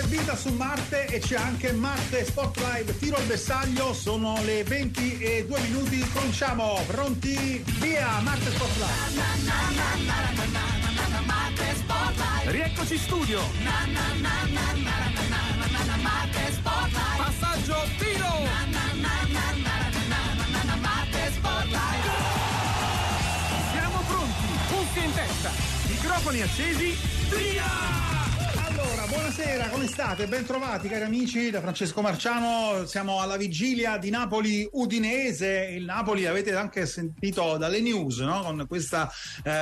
Vita su Marte e c'è anche Marte Sport Live, tiro al bersaglio, sono le 20:02, cominciamo, pronti, via, Marte Sport Live. Marte Sport Live. Rieccoci in studio. Marte Sport Live. Passaggio, tiro. Marte Sport Live. Siamo pronti, cuffie in testa, microfoni accesi, via! Allora, buonasera, come state? Ben trovati cari amici da Francesco Marciano, siamo alla vigilia di Napoli-Udinese, il Napoli avete anche sentito dalle news, no? Con questa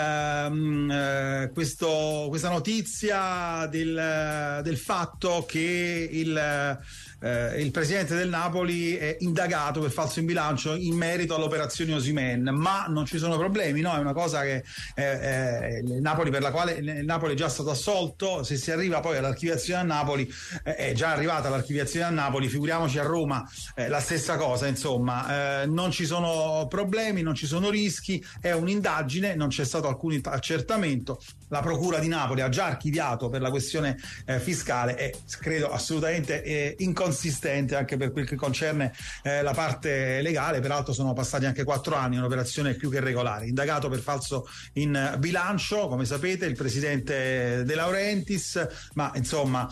notizia del fatto che il presidente del Napoli è indagato per falso in bilancio in merito all'operazione Osimhen, ma non ci sono problemi, no? È una cosa che il Napoli, per la quale il Napoli è già stato assolto. Se si arriva poi all'archiviazione a Napoli, è già arrivata l'archiviazione a Napoli, figuriamoci a Roma, la stessa cosa, insomma, non ci sono problemi, non ci sono rischi, è un'indagine, non c'è stato alcun accertamento. La Procura di Napoli ha già archiviato per la questione fiscale e credo assolutamente inconsistente anche per quel che concerne la parte legale. Peraltro sono passati anche 4 anni, un'operazione più che regolare. Indagato per falso in bilancio, come sapete, il presidente De Laurentiis, ma insomma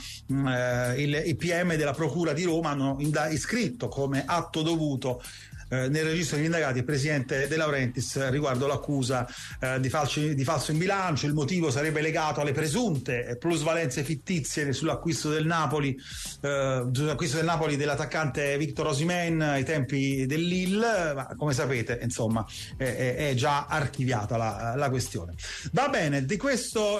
i PM della Procura di Roma hanno iscritto come atto dovuto nel registro degli indagati il presidente De Laurentiis riguardo l'accusa di falso in bilancio. Il motivo sarebbe legato alle presunte plusvalenze fittizie sull'acquisto del Napoli dell'attaccante Victor Osimhen ai tempi del Lille, ma come sapete insomma è già archiviata la questione. Va bene, di questo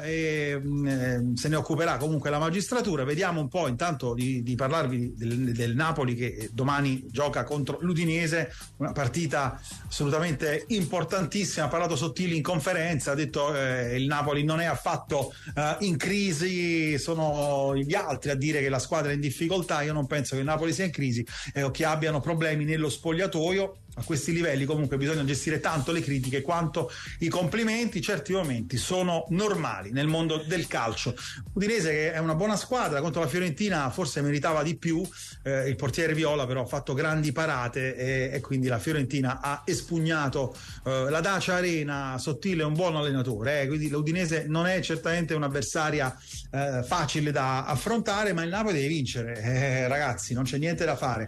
se ne occuperà comunque la magistratura. Vediamo un po' intanto di parlarvi del Napoli che domani gioca contro l'Udinese, una partita assolutamente importantissima. Ha parlato Sottili in conferenza, ha detto il Napoli non è affatto in crisi, sono gli altri a dire che la squadra è in difficoltà. Io non penso che il Napoli sia in crisi o che abbiano problemi nello spogliatoio. A questi livelli comunque bisogna gestire tanto le critiche quanto i complimenti. Certi momenti sono normali nel mondo del calcio. Udinese che è una buona squadra, contro la Fiorentina forse meritava di più, il portiere Viola però ha fatto grandi parate e quindi la Fiorentina ha espugnato la Dacia Arena. Sottile è un buon allenatore, quindi l'Udinese non è certamente un'avversaria facile da affrontare, ma il Napoli deve vincere, ragazzi, non c'è niente da fare.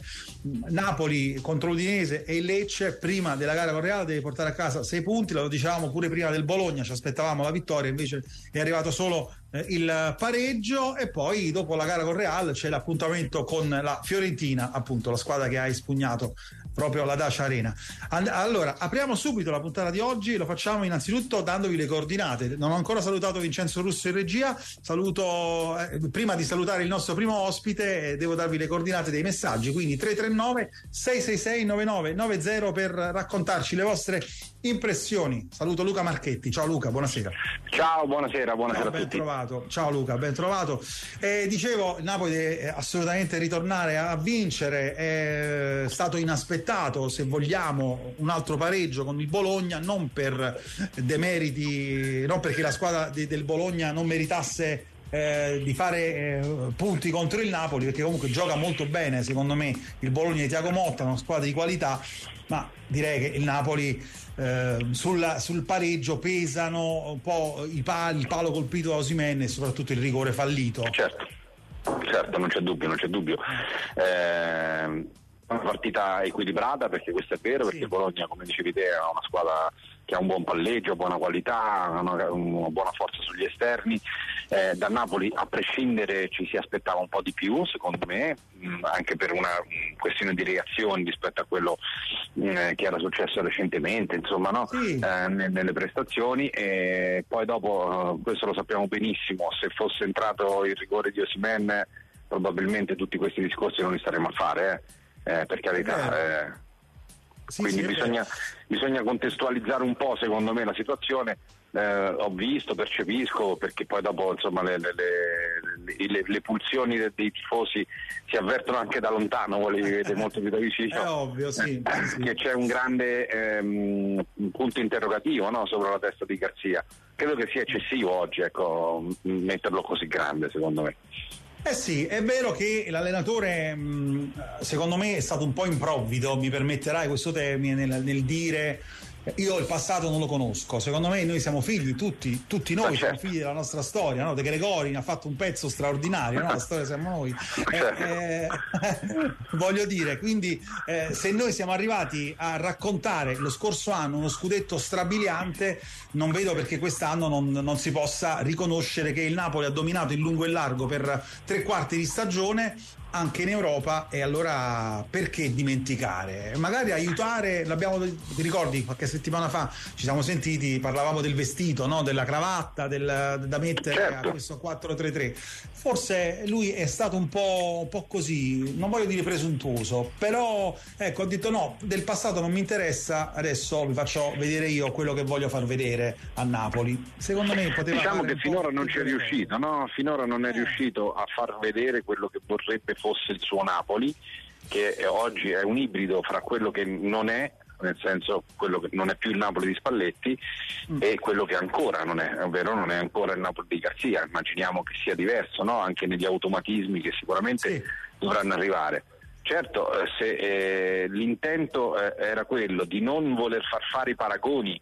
Napoli contro l'Udinese e il Lecce prima della gara con Real deve portare a casa 6 punti, lo dicevamo pure prima del Bologna, ci aspettavamo la vittoria, invece è arrivato solo il pareggio, e poi dopo la gara con Real c'è l'appuntamento con la Fiorentina, appunto la squadra che ha espugnato proprio la Dacia Arena. Allora apriamo subito la puntata di oggi, lo facciamo innanzitutto dandovi le coordinate. Non ho ancora salutato Vincenzo Russo in regia, saluto prima di salutare il nostro primo ospite, devo darvi le coordinate dei messaggi, quindi 339 666 9990 per raccontarci le vostre impressioni. Saluto Luca Marchetti. Ciao Luca, buonasera. Ciao, buonasera a ben tutti. Trovato. Ciao Luca, ben trovato. Dicevo, il Napoli deve assolutamente ritornare a vincere, è stato inaspettato, se vogliamo, un altro pareggio con il Bologna, non per demeriti, non perché la squadra del Bologna non meritasse di fare punti contro il Napoli, perché comunque gioca molto bene secondo me il Bologna di Thiago Motta, una squadra di qualità, ma direi che il Napoli sul pareggio pesano un po' il palo colpito da Osimhen e soprattutto il rigore fallito. Certo, non c'è dubbio. Una partita equilibrata, perché questo è vero, perché Bologna, come dicevi te, è una squadra che ha un buon palleggio, buona qualità, una buona forza sugli esterni. Da Napoli, a prescindere, ci si aspettava un po' di più, secondo me, anche per una questione di reazioni rispetto a quello che era successo recentemente, insomma, no? Sì. Nelle prestazioni. E poi dopo, questo lo sappiamo benissimo, se fosse entrato il rigore di Osimhen probabilmente tutti questi discorsi non li staremo a fare, per carità. Quindi bisogna contestualizzare un po', secondo me, la situazione. Ho visto, percepisco, perché poi dopo insomma le pulsioni dei tifosi si avvertono anche da lontano, voi li vedete molto più da vicino. È ovvio, sì. Che c'è un grande punto interrogativo, no, sopra la testa di Garzia. Credo che sia eccessivo oggi, ecco, metterlo così grande, secondo me. Sì, è vero che l'allenatore secondo me è stato un po' improvvido, mi permetterai questo termine, nel dire io il passato non lo conosco. Secondo me noi siamo figli, tutti noi siamo figli della nostra storia, no? De Gregori ha fatto un pezzo straordinario, no? La storia siamo noi. Voglio dire, quindi se noi siamo arrivati a raccontare lo scorso anno uno scudetto strabiliante, non vedo perché quest'anno non si possa riconoscere che il Napoli ha dominato in lungo e largo per 3/4 di stagione anche in Europa, e allora perché dimenticare? Magari aiutare, ti ricordi qualche settimana fa ci siamo sentiti, parlavamo del vestito, no? Della cravatta, da mettere a questo 4-3-3. Forse lui è stato un po' così, non voglio dire presuntuoso, però ecco, ho detto no, del passato non mi interessa, adesso vi faccio vedere io quello che voglio far vedere a Napoli. Secondo me poteva, diciamo che finora non ci è riuscito, no? Finora non è riuscito a far vedere quello che vorrebbe fosse il suo Napoli, che oggi è un ibrido fra quello che non è, nel senso quello che non è più il Napoli di Spalletti, e quello che ancora non è, ovvero non è ancora il Napoli di Garzia. Immaginiamo che sia diverso, no? Anche negli automatismi che sicuramente dovranno arrivare. Certo, se l'intento era quello di non voler far fare i paragoni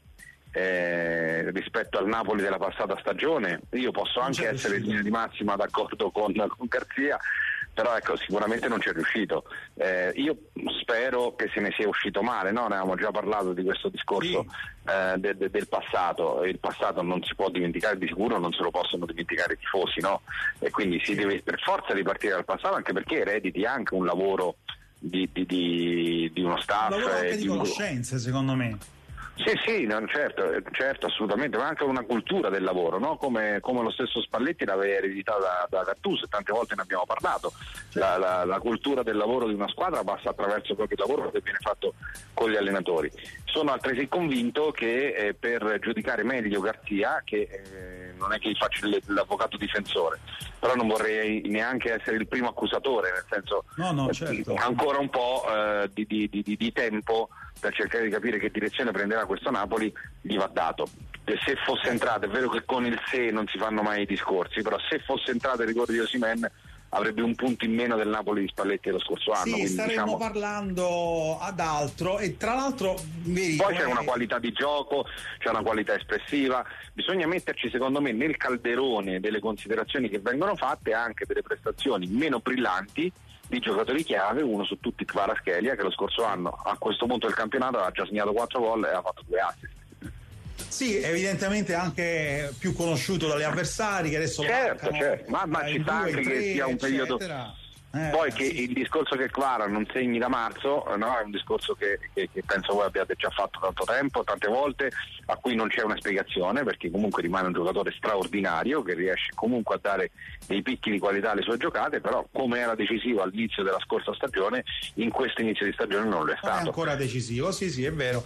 rispetto al Napoli della passata stagione, io posso anche essere in linea di massima d'accordo con Garzia, però ecco, sicuramente non ci è riuscito. Io spero che se ne sia uscito male, no? Ne avevamo già parlato di questo discorso del passato. Il passato non si può dimenticare, di sicuro non se lo possono dimenticare i tifosi, no? E quindi si deve per forza ripartire dal passato, anche perché erediti anche un lavoro di uno staff, un lavoro anche di conoscenze, secondo me. Sì, no, certo, assolutamente, ma anche una cultura del lavoro, no? Come lo stesso Spalletti l'aveva ereditata da Gattuso, e tante volte ne abbiamo parlato. La cultura del lavoro di una squadra passa attraverso proprio il lavoro che viene fatto con gli allenatori. Sono altresì convinto che per giudicare meglio Garzia, che non è che gli faccio l'avvocato difensore, però non vorrei neanche essere il primo accusatore, nel senso certo. Ancora un po' di tempo per cercare di capire che direzione prenderà questo Napoli gli va dato. Se fosse entrato, è vero che con il se non si fanno mai i discorsi, però se fosse entrato il rigore di Osimhen avrebbe un punto in meno del Napoli di Spalletti dello scorso anno. Sì, staremo parlando ad altro, e tra l'altro poi c'è una qualità di gioco, c'è una qualità espressiva, bisogna metterci secondo me nel calderone delle considerazioni che vengono fatte anche delle prestazioni meno brillanti di giocatori chiave, uno su tutti Kvaratskhelia, che lo scorso anno a questo punto del campionato aveva già segnato 4 gol e ha fatto 2 assist. Sì, evidentemente anche più conosciuto dagli avversari, che adesso certo, ma ci sta anche che sia un periodo poi che il discorso che Kvara non segni da marzo, no? È un discorso che penso voi abbiate già fatto tanto tempo, tante volte, a cui non c'è una spiegazione, perché comunque rimane un giocatore straordinario che riesce comunque a dare dei picchi di qualità alle sue giocate, però come era decisivo all'inizio della scorsa stagione, in questo inizio di stagione non lo è stato. È ancora decisivo, sì, è vero.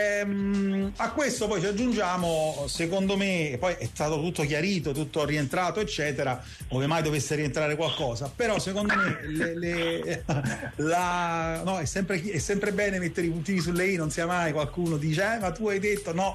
A questo poi ci aggiungiamo, secondo me, poi è stato tutto chiarito, tutto rientrato eccetera, ove mai dovesse rientrare qualcosa, però secondo me è sempre bene mettere i puntini sulle i, non sia mai qualcuno dice ma tu hai detto no,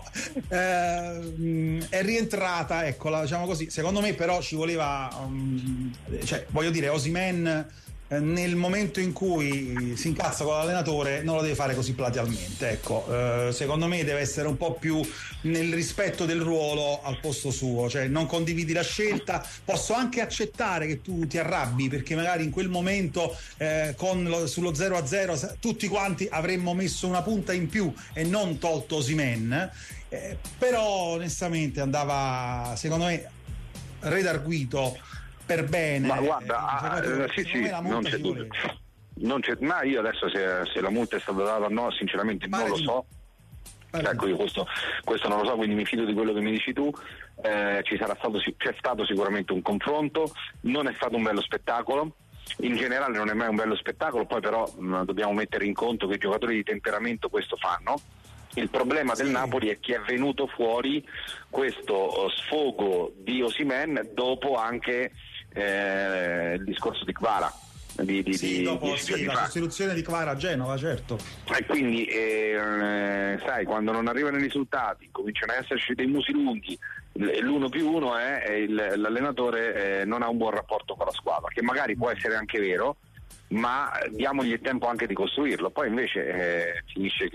è rientrata, eccola, diciamo così. Secondo me però ci voleva voglio dire, Osimhen nel momento in cui si incazza con l'allenatore non lo deve fare così platealmente, ecco. Secondo me deve essere un po' più nel rispetto del ruolo al posto suo, cioè non condividi la scelta, posso anche accettare che tu ti arrabbi perché magari in quel momento sullo 0-0 tutti quanti avremmo messo una punta in più e non tolto Osimhen, però onestamente andava, secondo me, redarguito per bene. Ma guarda, non c'è dubbio. Ma io adesso se la multa è stata data o no, sinceramente non lo so. Ecco, io questo non lo so, quindi mi fido di quello che mi dici tu. C'è stato sicuramente un confronto, non è stato un bello spettacolo. In generale non è mai un bello spettacolo, poi però dobbiamo mettere in conto che i giocatori di temperamento questo fanno. Il problema del Napoli è che è venuto fuori questo sfogo di Osimhen dopo anche il discorso di Kvara. La sostituzione di Kvara a Genova, certo. E quindi sai, quando non arrivano i risultati, cominciano a esserci dei musi lunghi, l'1+1 è l'allenatore non ha un buon rapporto con la squadra, che magari può essere anche vero, ma diamogli il tempo anche di costruirlo. Poi invece finisce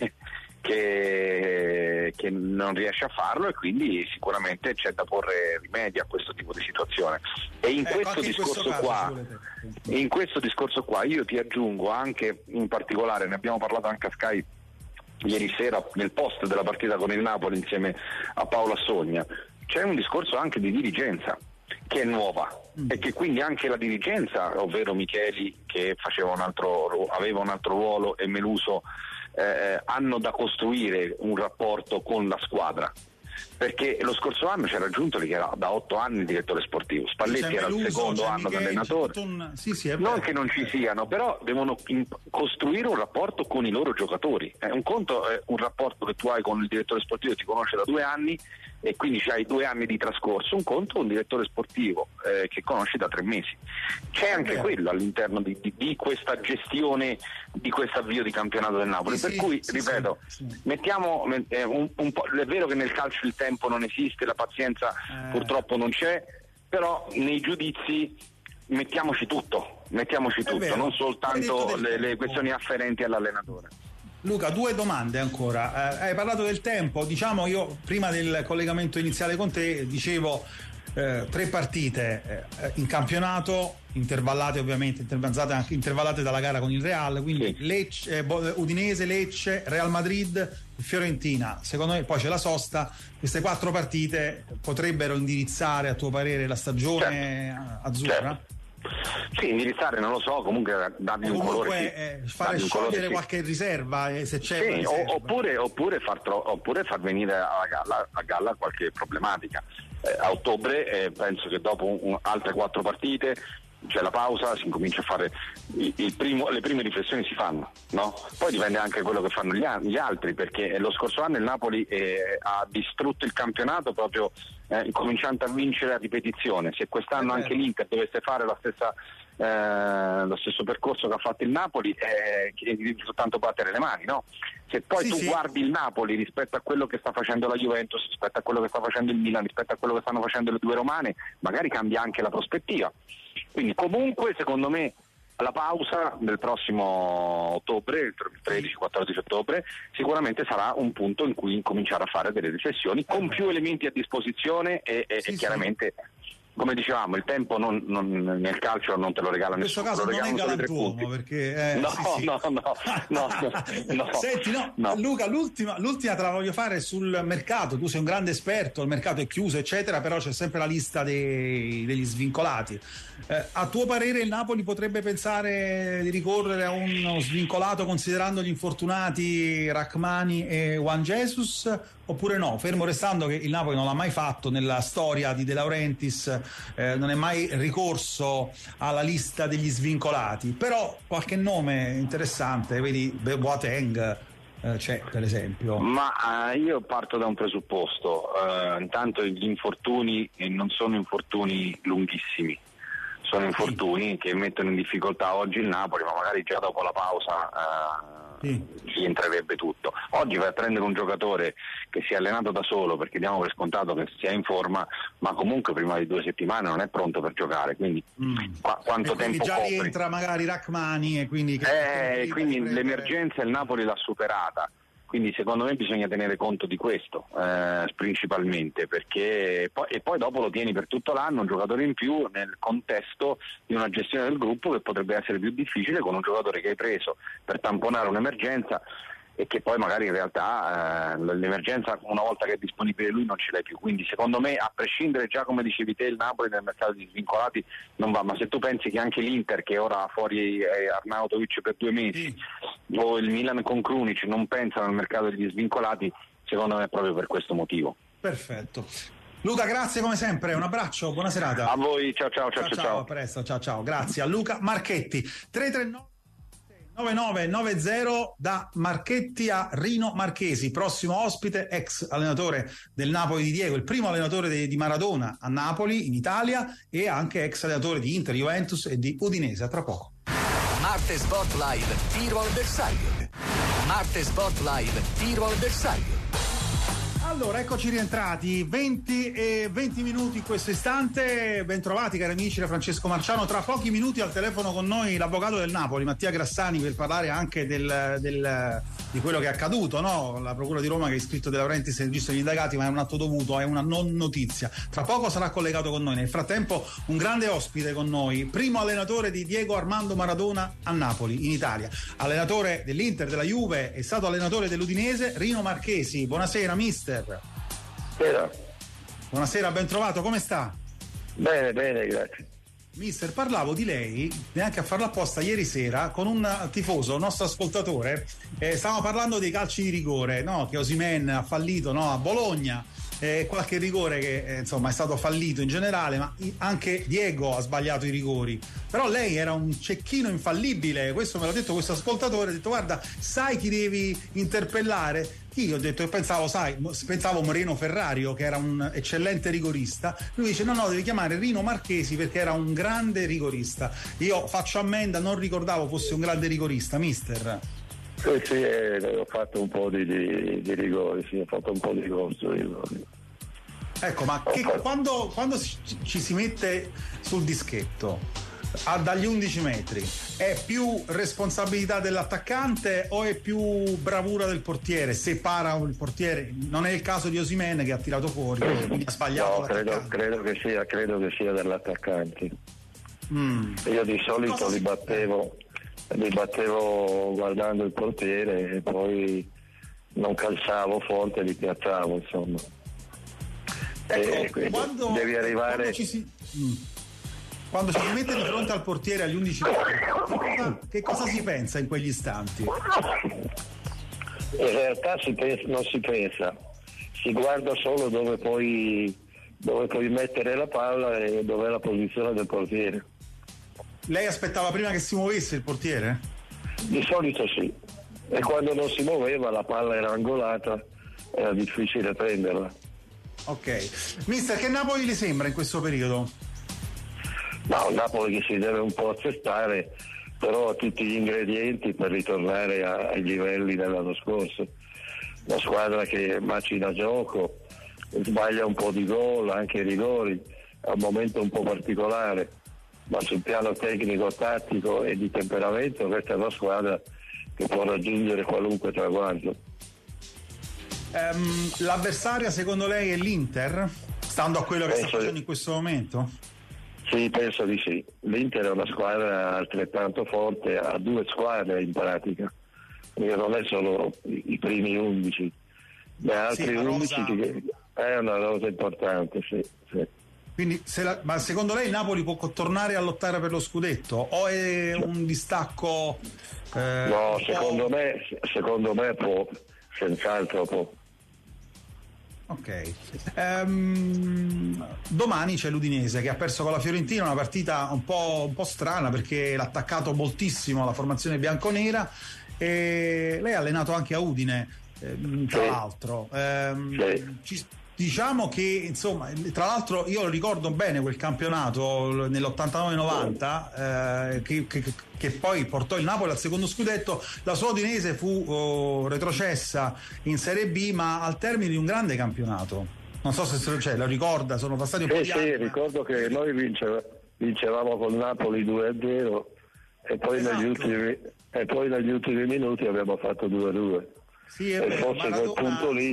che non riesce a farlo, e quindi sicuramente c'è da porre rimedio a questo tipo di situazione. E in questo discorso qua io ti aggiungo anche, in particolare ne abbiamo parlato anche a Sky ieri sera nel post della partita con il Napoli insieme a Paolo Assogna, c'è un discorso anche di dirigenza che è nuova, e che quindi anche la dirigenza, ovvero Micheli che aveva un altro ruolo, e Meluso, hanno da costruire un rapporto con la squadra, perché lo scorso anno c'era Giuntoli che era da 8 anni il direttore sportivo, Spalletti era il secondo anno da allenatore, non che non ci siano, però devono costruire un rapporto con i loro giocatori. Un conto è un rapporto che tu hai con il direttore sportivo che ti conosce da 2 anni e quindi hai 2 anni di trascorso, un conto è un direttore sportivo che conosci da 3 mesi. C'è anche quello all'interno di questa gestione, di questo avvio di campionato del Napoli, ripeto, mettiamo un po', è vero che nel calcio il tempo non esiste, la pazienza purtroppo non c'è, però nei giudizi mettiamoci tutto, non soltanto le questioni afferenti all'allenatore. Luca, 2 domande ancora. Hai parlato del tempo, diciamo, io prima del collegamento iniziale con te dicevo 3 partite in campionato, intervallate ovviamente, intervallate dalla gara con il Real, quindi sì. Udinese, Lecce, Real Madrid, Fiorentina. Secondo me poi c'è la sosta. Queste 4 partite potrebbero indirizzare, a tuo parere, la stagione azzurra? Certo. Sì, indirizzare non lo so, comunque dargli un colore, fare sciogliere qualche riserva, se c'è, sì, oppure far venire a galla qualche problematica. A ottobre penso che dopo altre 4 partite c'è la pausa, si incomincia a fare le prime riflessioni si fanno, no? Poi dipende anche da quello che fanno gli altri, perché lo scorso anno il Napoli ha distrutto il campionato proprio cominciando a vincere a ripetizione. Se quest'anno anche l'Inter dovesse fare lo stesso percorso che ha fatto il Napoli, devi soltanto battere le mani, no? Se poi guardi il Napoli rispetto a quello che sta facendo la Juventus, rispetto a quello che sta facendo il Milan, rispetto a quello che stanno facendo le 2 romane, magari cambia anche la prospettiva. Quindi comunque secondo me alla pausa del prossimo ottobre, il 13-14 ottobre, sicuramente sarà un punto in cui incominciare a fare delle riflessioni con più elementi a disposizione e chiaramente, come dicevamo, il tempo nel calcio non te lo regala nessuno. In questo caso non è galantuomo, perché no. Senti, Luca, l'ultima te la voglio fare sul mercato. Tu sei un grande esperto, il mercato è chiuso eccetera, però c'è sempre la lista degli svincolati. A tuo parere il Napoli potrebbe pensare di ricorrere a uno svincolato considerando gli infortunati Rachmani e Juan Jesus, oppure no? Fermo restando che il Napoli non l'ha mai fatto nella storia di De Laurentiis, non è mai ricorso alla lista degli svincolati, però qualche nome interessante, vedi Boateng c'è per esempio. Ma io parto da un presupposto, intanto gli infortuni non sono infortuni lunghissimi, sono infortuni che mettono in difficoltà oggi il Napoli, ma magari già dopo la pausa si entrerebbe tutto. Oggi vai a prendere un giocatore che si è allenato da solo, perché diamo per scontato che sia in forma, ma comunque prima di 2 settimane non è pronto per giocare, quindi quanto tempo già copri? Rientra magari Rachmani e quindi l'emergenza il Napoli l'ha superata. Quindi secondo me bisogna tenere conto di questo principalmente, perché poi dopo lo tieni per tutto l'anno un giocatore in più nel contesto di una gestione del gruppo che potrebbe essere più difficile con un giocatore che hai preso per tamponare un'emergenza e che poi magari in realtà l'emergenza una volta che è disponibile lui non ce l'hai più. Quindi secondo me, a prescindere, già come dicevi te, il Napoli nel mercato di svincolati non va, ma se tu pensi che anche l'Inter, che ora ha fuori Arnautovic per 2 mesi, o il Milan con Krunic non pensano al mercato degli svincolati, secondo me è proprio per questo motivo. Perfetto. Luca, grazie come sempre, un abbraccio, buona serata. A voi, ciao. A presto, ciao. Grazie a Luca Marchetti. 339 9990 da Marchetti a Rino Marchesi, prossimo ospite, ex allenatore del Napoli di Diego, il primo allenatore di Maradona a Napoli in Italia e anche ex allenatore di Inter, Juventus e di Udinese. A tra poco. Marte Sport Live, tiro al bersaglio. Marte Sport Live, tiro al bersaglio. Allora, eccoci rientrati, 20 minuti in questo istante. Bentrovati cari amici da Francesco Marciano. Tra pochi minuti al telefono con noi l'avvocato del Napoli, Mattia Grassani, per parlare anche di quello che è accaduto, no? La Procura di Roma che ha iscritto De Laurentiis nel registro degli indagati, ma è un atto dovuto, è una non notizia. Tra poco sarà collegato con noi. Nel frattempo un grande ospite con noi, primo allenatore di Diego Armando Maradona a Napoli, in Italia. Allenatore dell'Inter, della Juve, è stato allenatore dell'Udinese, Rino Marchesi. Buonasera mister. Buonasera, ben trovato, come sta? Bene, grazie. Mister, parlavo di lei, neanche a farlo apposta, ieri sera con un tifoso, un nostro ascoltatore, stavamo parlando dei calci di rigore, no? Che Osimhen ha fallito, no? A Bologna, qualche rigore che insomma è stato fallito in generale, ma anche Diego ha sbagliato i rigori. Però lei era un cecchino infallibile, questo me l'ha detto questo ascoltatore, ha detto guarda, sai chi devi interpellare? Io ho detto, pensavo Moreno Ferrario, che era un eccellente rigorista. Lui dice no, devi chiamare Rino Marchesi perché era un grande rigorista. Io faccio ammenda, non ricordavo fosse un grande rigorista, mister. Sì, ho fatto un po' di rigori, sì, ho fatto un po' di rigori. Ecco, ma quando ci si mette sul dischetto dagli 11 metri è più responsabilità dell'attaccante o è più bravura del portiere? Se para il portiere, non è il caso di Osimhen che ha tirato fuori, quindi ha sbagliato. No, credo che sia dell'attaccante. Io di solito li battevo guardando il portiere e poi non calciavo forte, li piazzavo, insomma. Ecco, devi arrivare. Quando ci si mette di fronte al portiere agli 11 metri, che cosa si pensa in quegli istanti? In realtà non si pensa, si guarda solo dove puoi mettere la palla e dove è la posizione del portiere. Lei aspettava prima che si muovesse il portiere? Di solito sì, e quando non si muoveva la palla era angolata, era difficile prenderla. Ok, mister, che Napoli le sembra in questo periodo? No, un Napoli che si deve un po' accettare, però ha tutti gli ingredienti per ritornare ai livelli dell'anno scorso. Una squadra che macina gioco, sbaglia un po' di gol, anche i rigori, è un momento un po' particolare, ma sul piano tecnico, tattico e di temperamento questa è una squadra che può raggiungere qualunque traguardo. L'avversaria secondo lei è l'Inter? Stando a quello che sta facendo in questo momento? Sì, penso di sì. L'Inter è una squadra altrettanto forte, ha due squadre in pratica, perché non è solo i primi 11, ma altri 11 che è una rosa importante, sì. Quindi, ma secondo lei il Napoli può tornare a lottare per lo scudetto o è un distacco? No, secondo me può, senz'altro può. Ok, domani c'è l'Udinese che ha perso con la Fiorentina, una partita un po' strana perché l'ha attaccato moltissimo la formazione bianconera e lei ha allenato anche a Udine, tra l'altro. Diciamo che insomma, tra l'altro io ricordo bene quel campionato nell'89-90 che poi portò il Napoli al secondo scudetto. La sua Udinese fu retrocessa in Serie B, ma al termine di un grande campionato. Non so se lo ricorda, sono passati un po' di anni. Sì, ricordo che noi vincevamo con Napoli 2-0 e poi negli ultimi minuti abbiamo fatto 2-2. Sì, e forse quel punto lì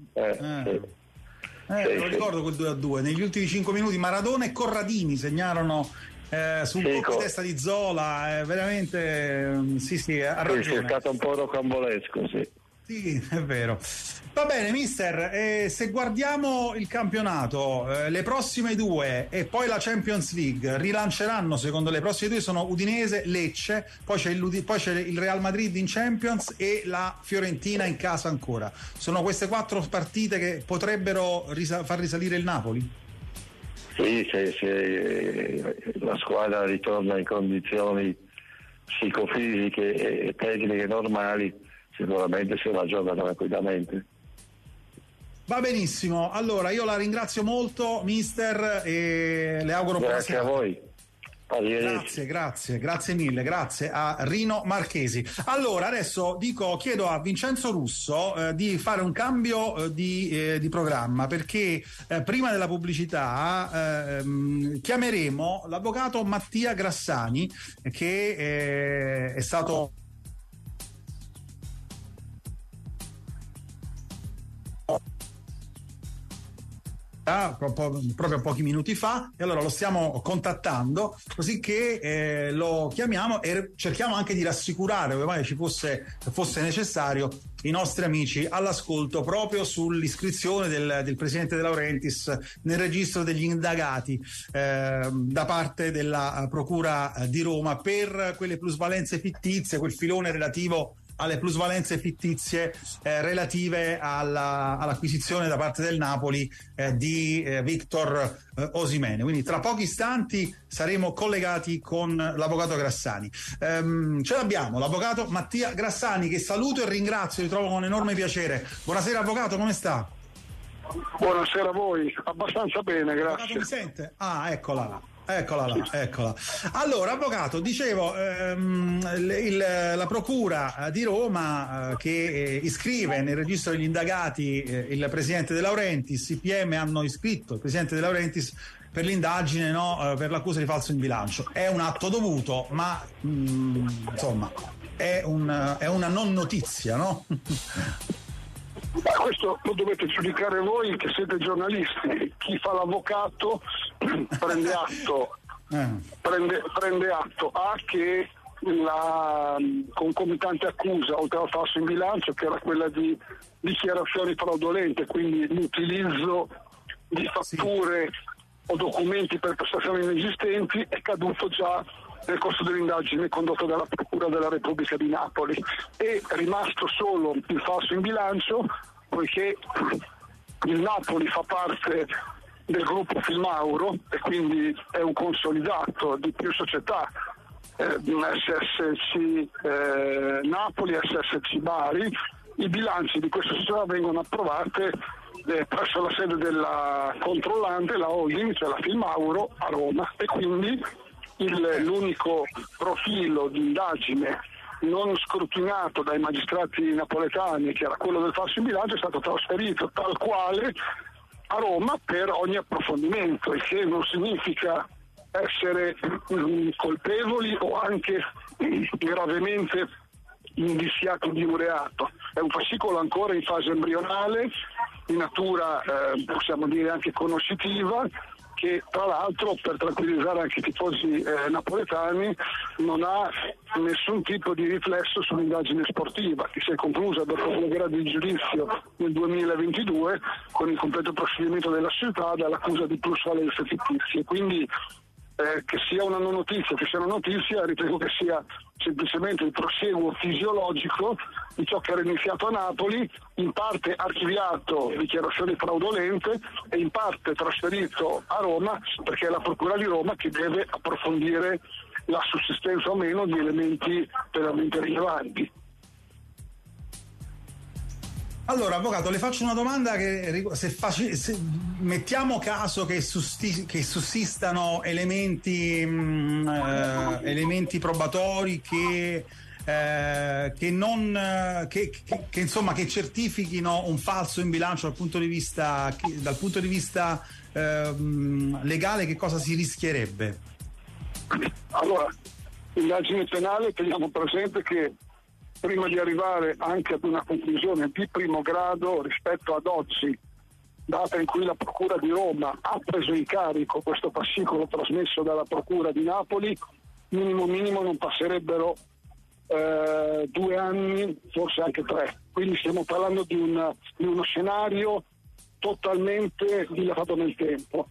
lo ricordo quel 2-2. Negli ultimi 5 minuti Maradona e Corradini segnarono sul colpo di testa di Zola, veramente sì, ha ragione. Sì, è stato un po' rocambolesco, sì. Sì, è vero. Va bene, mister, se guardiamo il campionato, le prossime due e poi la Champions League rilanceranno, secondo le prossime due sono Udinese, Lecce, poi c'è il Real Madrid in Champions e la Fiorentina in casa ancora. Sono queste 4 partite che potrebbero far risalire il Napoli? Sì, la squadra ritorna in condizioni psicofisiche e tecniche normali, sicuramente se la gioca tranquillamente. Va benissimo, allora io la ringrazio molto mister e le auguro buona serata. Grazie a voi, Arrivederci. Grazie mille, grazie a Rino Marchesi. Allora, adesso chiedo a Vincenzo Russo di fare un cambio di programma, perché prima della pubblicità chiameremo l'avvocato Mattia Grassani, che è stato proprio pochi minuti fa, e allora lo stiamo contattando, così che lo chiamiamo e cerchiamo anche di rassicurare, ove mai ci fosse necessario, i nostri amici all'ascolto proprio sull'iscrizione del presidente De Laurentiis nel registro degli indagati da parte della Procura di Roma per quelle plusvalenze fittizie, quel filone relativo alle plusvalenze fittizie relative all'acquisizione da parte del Napoli di Victor Osimhen. Quindi tra pochi istanti saremo collegati con l'avvocato Grassani. Ce l'abbiamo, l'avvocato Mattia Grassani, che saluto e ringrazio, li trovo con enorme piacere. Buonasera avvocato, come sta? Buonasera a voi, abbastanza bene, grazie. L'avvocato mi sente? Ah, eccola. Allora, avvocato, dicevo, la Procura di Roma che iscrive nel registro degli indagati il presidente De Laurentiis, i PM hanno iscritto il presidente De Laurentiis per l'indagine, per l'accusa di falso in bilancio. È un atto dovuto, ma insomma è una non notizia, no? Ma questo lo dovete giudicare voi che siete giornalisti. Chi fa l'avvocato prende atto che la concomitante accusa, oltre al falso in bilancio, che era quella di dichiarazioni fraudolente, quindi l'utilizzo di fatture o documenti per prestazioni inesistenti, è caduto già nel corso dell'indagine condotta dalla Procura della Repubblica di Napoli. È rimasto solo il falso in bilancio, poiché il Napoli fa parte del gruppo Filmauro e quindi è un consolidato di più società, SSC Napoli, SSC Bari. I bilanci di queste società vengono approvate presso la sede della controllante, la holding, cioè la Filmauro, a Roma, e quindi l'unico profilo di indagine non scrutinato dai magistrati napoletani, che era quello del falso in bilancio, è stato trasferito tal quale a Roma per ogni approfondimento, il che non significa essere colpevoli o anche gravemente indiziati di un reato. È un fascicolo ancora in fase embrionale, di natura possiamo dire anche conoscitiva, che tra l'altro, per tranquillizzare anche i tifosi napoletani, non ha nessun tipo di riflesso sull'indagine sportiva, che si è conclusa dopo una gara di giudizio nel 2022 con il completo proscioglimento della società dall'accusa di plusvalenze fittizie. Quindi che sia una non notizia, che sia una notizia, ritengo che sia semplicemente il prosieguo fisiologico di ciò che era iniziato a Napoli, in parte archiviato, dichiarazioni fraudolente, e in parte trasferito a Roma, perché è la Procura di Roma che deve approfondire la sussistenza o meno di elementi veramente rilevanti. Allora, avvocato, le faccio una domanda che se mettiamo caso che sussistano elementi probatori che insomma che certifichino un falso in bilancio dal punto di vista legale, che cosa si rischierebbe? Allora, l'indagine penale, teniamo presente che prima di arrivare anche ad una conclusione di primo grado rispetto ad oggi, data in cui la Procura di Roma ha preso in carico questo fascicolo trasmesso dalla Procura di Napoli, minimo non passerebbero 2 anni, forse anche 3. Quindi stiamo parlando di uno scenario totalmente dilatato nel tempo.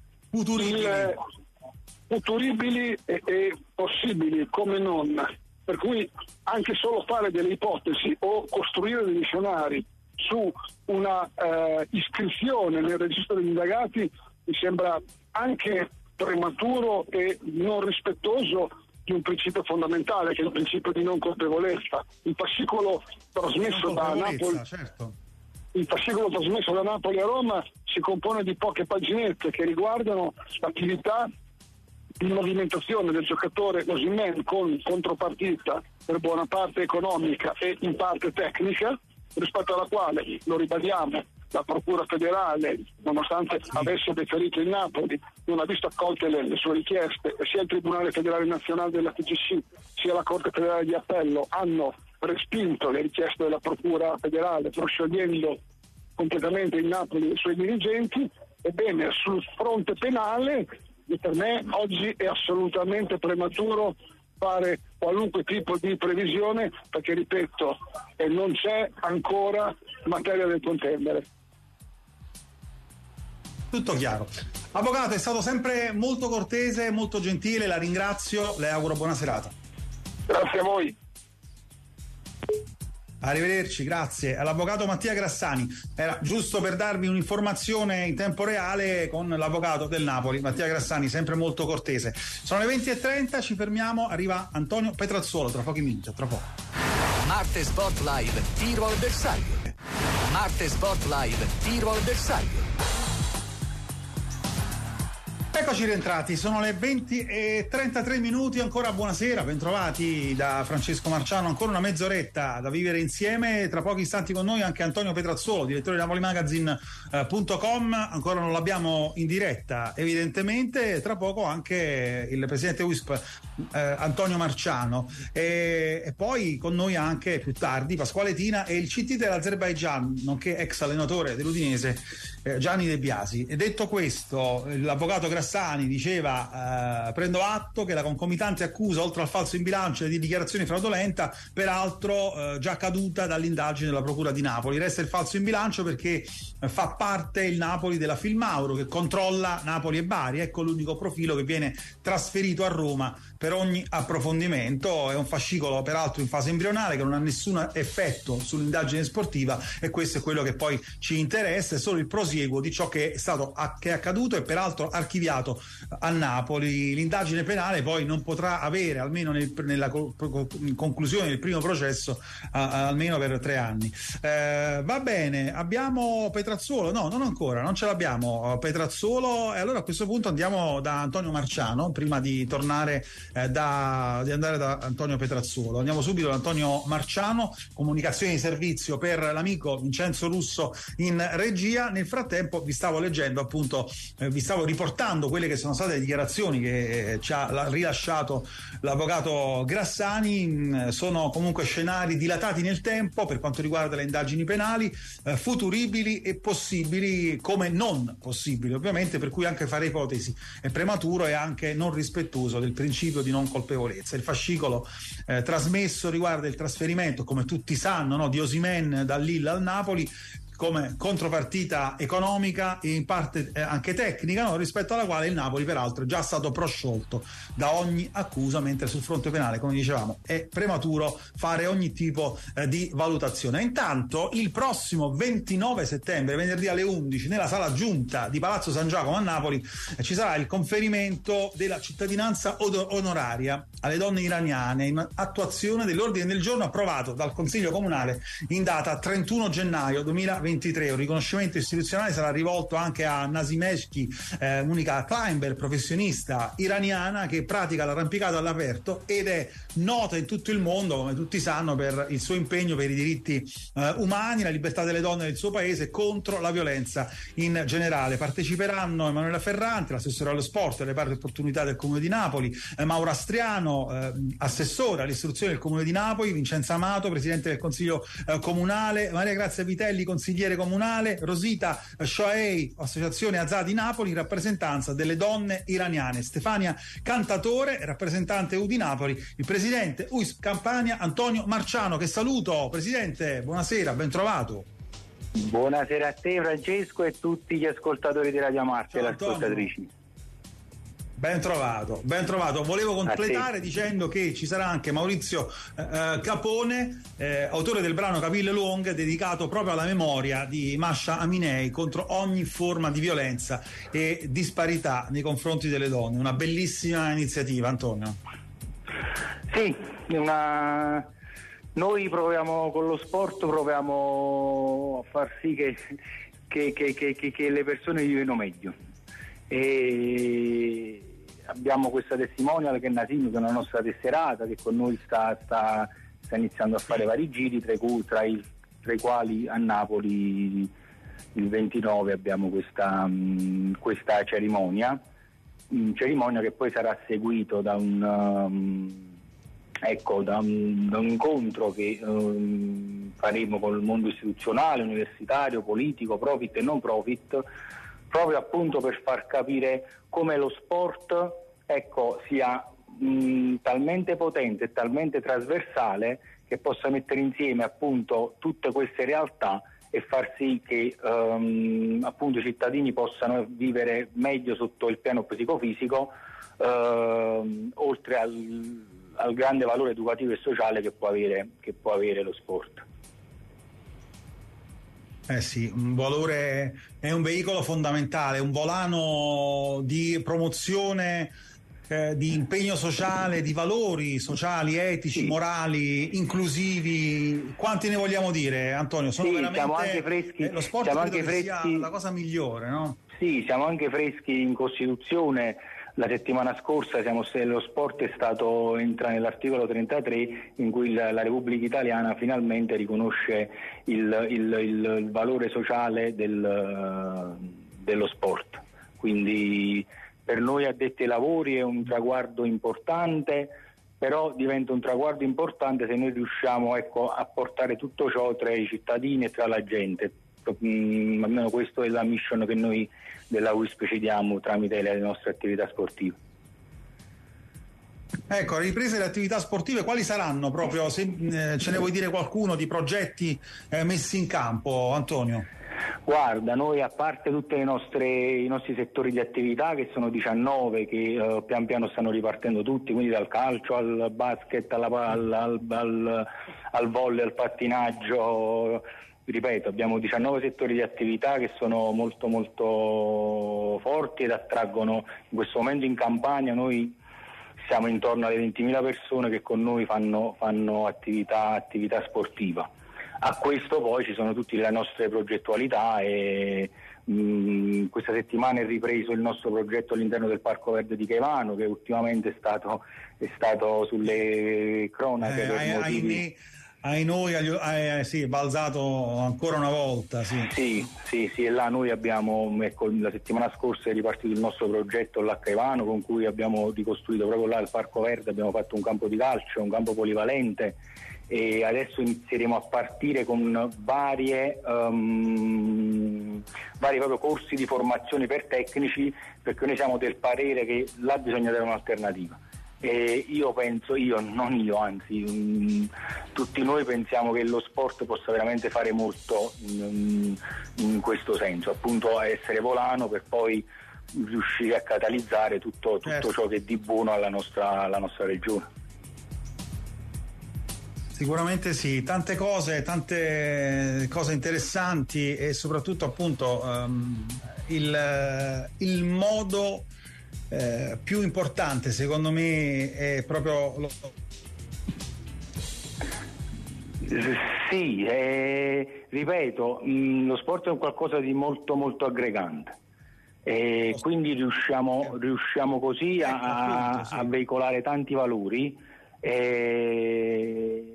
Futuribili e possibili, come non. Per cui anche solo fare delle ipotesi o costruire degli scenari su una iscrizione nel registro degli indagati mi sembra anche prematuro e non rispettoso di un principio fondamentale, che è il principio di non colpevolezza. Il fascicolo trasmesso da Napoli, certo. Il fascicolo trasmesso da Napoli a Roma si compone di poche paginette che riguardano l'attività di movimentazione del giocatore Osimhen con contropartita per buona parte economica e in parte tecnica, rispetto alla quale, lo ribadiamo, la Procura federale, nonostante avesse deferito il Napoli, non ha visto accolte le sue richieste, e sia il Tribunale Federale Nazionale della TGC sia la Corte Federale di Appello hanno respinto le richieste della Procura federale, prosciogliendo completamente il Napoli e i suoi dirigenti. Ebbene, sul fronte penale, per me oggi è assolutamente prematuro fare qualunque tipo di previsione, perché ripeto, non c'è ancora materia del contendere. Tutto chiaro. Avvocato, è stato sempre molto cortese, molto gentile, la ringrazio, le auguro buona serata. Grazie a voi. Arrivederci, grazie. All'avvocato Mattia Grassani. Era giusto per darvi un'informazione in tempo reale con l'avvocato del Napoli, Mattia Grassani, sempre molto cortese. Sono le 20:30, ci fermiamo, arriva Antonio Petrazzuolo tra pochi minuti, tra poco. Marte Sport Live, tiro al bersaglio. Marte Sport Live, tiro al bersaglio. Eccoci rientrati, sono le 20:33 minuti, ancora buonasera, bentrovati da Francesco Marciano, ancora una mezz'oretta da vivere insieme, tra pochi istanti con noi anche Antonio Petrazzuolo, direttore di napolimagazine.com, ancora non l'abbiamo in diretta evidentemente, tra poco anche il presidente UISP Antonio Marciano e poi con noi anche più tardi Pasquale Tina e il CT dell'Azerbaigian, nonché ex allenatore dell'Udinese Gianni De Biasi. E detto questo, l'avvocato Grassani diceva prendo atto che la concomitante accusa, oltre al falso in bilancio e di dichiarazione fraudolenta, peraltro già caduta dall'indagine della Procura di Napoli. Resta il falso in bilancio perché fa parte il Napoli della Filmauro che controlla Napoli e Bari, ecco l'unico profilo che viene trasferito a Roma per ogni approfondimento. È un fascicolo peraltro in fase embrionale che non ha nessun effetto sull'indagine sportiva e questo è quello che poi ci interessa, è solo il prosieguo di ciò che è stato che è accaduto e peraltro archiviato a Napoli. L'indagine penale poi non potrà avere, almeno nella conclusione del primo processo, almeno per 3 anni. Va bene, abbiamo Petrazzuolo? No, non ancora, non ce l'abbiamo Petrazzuolo, e allora a questo punto andiamo da Antonio Marciano prima di tornare di andare da Antonio Petrazzuolo. Andiamo subito da Antonio Marciano, comunicazione di servizio per l'amico Vincenzo Russo in regia. Nel frattempo vi stavo leggendo, appunto, vi stavo riportando quelle che sono state le dichiarazioni che ci ha rilasciato l'avvocato Grassani. Sono comunque scenari dilatati nel tempo per quanto riguarda le indagini penali, futuribili e possibili come non possibili, ovviamente, per cui anche fare ipotesi è prematuro e anche non rispettoso del principio di non colpevolezza. Il fascicolo trasmesso riguarda il trasferimento, come tutti sanno, no, di Osimhen dal Lille al Napoli come contropartita economica e in parte anche tecnica, no, rispetto alla quale il Napoli peraltro è già stato prosciolto da ogni accusa, mentre sul fronte penale, come dicevamo, è prematuro fare ogni tipo di valutazione. Intanto il prossimo 29 settembre, venerdì alle 11, nella sala giunta di Palazzo San Giacomo a Napoli ci sarà il conferimento della cittadinanza onoraria alle donne iraniane in attuazione dell'ordine del giorno approvato dal Consiglio Comunale in data 31 gennaio 2023. Un riconoscimento istituzionale sarà rivolto anche a Nasimeshki, unica climber professionista iraniana che pratica l'arrampicato all'aperto ed è nota in tutto il mondo, come tutti sanno, per il suo impegno per i diritti umani, la libertà delle donne del suo paese, contro la violenza in generale. Parteciperanno Emanuela Ferrante, l'assessore allo sport e alle pari opportunità del Comune di Napoli, Mauro Astriano, assessore all'istruzione del Comune di Napoli, Vincenzo Amato, presidente del Consiglio Comunale, Maria Grazia Vitelli, consigliere comunale, Rosita Shoei, associazione Azadi Napoli, in rappresentanza delle donne iraniane, Stefania Cantatore, rappresentante U di Napoli, il presidente UISP Campania Antonio Marciano, che saluto. Presidente, buonasera, ben trovato. Buonasera a te Francesco e tutti gli ascoltatori di Radio Marte e le ascoltatrici. Ben trovato. Volevo completare dicendo che ci sarà anche Maurizio Capone, autore del brano Capille Long, dedicato proprio alla memoria di Masha Aminei contro ogni forma di violenza e disparità nei confronti delle donne. Una bellissima iniziativa, Antonio. Sì, noi proviamo con lo sport, proviamo a far sì che le persone vivano meglio. E abbiamo questa testimonial che è Nasim, che è una nostra tesserata, che con noi sta iniziando a fare vari giri, tra i quali a Napoli il 29 abbiamo questa cerimonia che poi sarà seguito da un incontro che faremo con il mondo istituzionale, universitario, politico, profit e non profit, proprio appunto per far capire come lo sport sia talmente potente e talmente trasversale che possa mettere insieme appunto tutte queste realtà e far sì che appunto i cittadini possano vivere meglio sotto il piano psicofisico, oltre al grande valore educativo e sociale che può avere lo sport. Sì, un valore, è un veicolo fondamentale, un volano di promozione, di impegno sociale, di valori sociali, etici, morali, inclusivi. Quanti ne vogliamo dire, Antonio? Sono veramente, siamo anche freschi, lo sport siamo credo anche che freschi, sia la cosa migliore, no? Sì, siamo anche freschi in Costituzione. La settimana scorsa lo sport entra nell'articolo 33 in cui la Repubblica Italiana finalmente riconosce il valore sociale dello sport. Quindi per noi addetti ai lavori è un traguardo importante, però diventa un traguardo importante se noi riusciamo a portare tutto ciò tra i cittadini e tra la gente. Almeno questa è la mission che noi della WISP ci diamo tramite le nostre attività sportive. Ecco, riprese le attività sportive, quali saranno proprio, se ce ne vuoi dire qualcuno, di progetti messi in campo, Antonio? Guarda, noi a parte tutti i nostri settori di attività, che sono 19, che pian piano stanno ripartendo tutti, quindi dal calcio al basket al volley, al pattinaggio, ripeto, abbiamo 19 settori di attività che sono molto molto forti ed attraggono. In questo momento in Campania noi siamo intorno alle 20.000 persone che con noi fanno attività sportiva. A questo poi ci sono tutte le nostre progettualità e questa settimana è ripreso il nostro progetto all'interno del Parco Verde di Caivano, che ultimamente è stato sulle cronache per motivi... Sì, balzato ancora una volta. Sì, e là noi abbiamo, la settimana scorsa è ripartito il nostro progetto là a Caivano, con cui abbiamo ricostruito proprio là al Parco Verde, abbiamo fatto un campo di calcio, un campo polivalente, e adesso inizieremo a partire con vari proprio corsi di formazione per tecnici, perché noi siamo del parere che là bisogna dare un'alternativa. E tutti noi pensiamo che lo sport possa veramente fare molto in questo senso, appunto a essere volano per poi riuscire a catalizzare tutto ciò che è di buono alla nostra regione. Sicuramente sì, tante cose interessanti, e soprattutto appunto il modo più importante secondo me è proprio ripeto, lo sport è un qualcosa di molto molto aggregante, e quindi riusciamo così a veicolare tanti valori e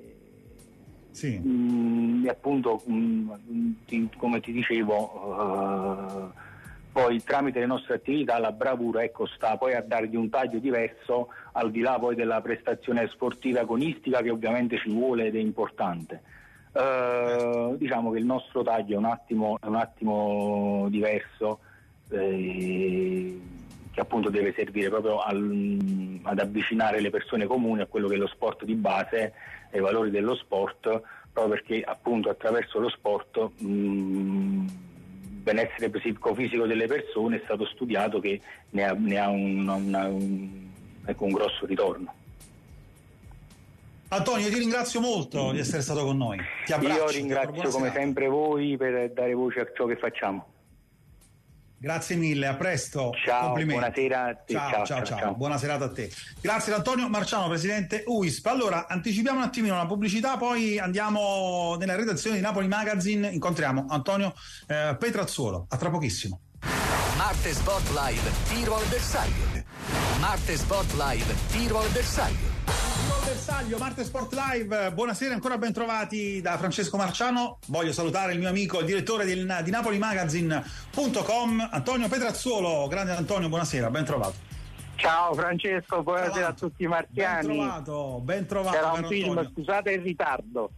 appunto come ti dicevo, poi tramite le nostre attività la bravura sta poi a dargli un taglio diverso, al di là poi della prestazione sportiva agonistica, che ovviamente ci vuole ed è importante. Diciamo che il nostro taglio è un attimo diverso, che appunto deve servire proprio ad avvicinare le persone comuni a quello che è lo sport di base, ai valori dello sport, proprio perché appunto attraverso lo sport benessere psicofisico delle persone è stato studiato che ne ha un grosso ritorno. Antonio, ti ringrazio molto di essere stato con noi. Ti abbraccio. Io ringrazio come sempre voi per dare voce a ciò che facciamo. Grazie mille, a presto. Ciao, complimenti. Buonasera a te. Ciao. Buona serata a te. Grazie ad Antonio Marciano, presidente UISP. Allora, anticipiamo un attimino la pubblicità, poi andiamo nella redazione di Napoli Magazine, incontriamo Antonio Petrazzuolo. A tra pochissimo. Marte Sport Live, tiro al bersaglio. Marte Sport Live, tiro al bersaglio. Bersaglio, Marte Sport Live, buonasera, ancora ben trovati da Francesco Marciano. Voglio salutare il mio amico, il direttore di napolimagazine.com, Antonio Pedrazzuolo. Grande Antonio, buonasera, ben trovato. Ciao Francesco, buonasera a tutti i marziani. Ben trovato. Era un film, Antonio. scusate il ritardo.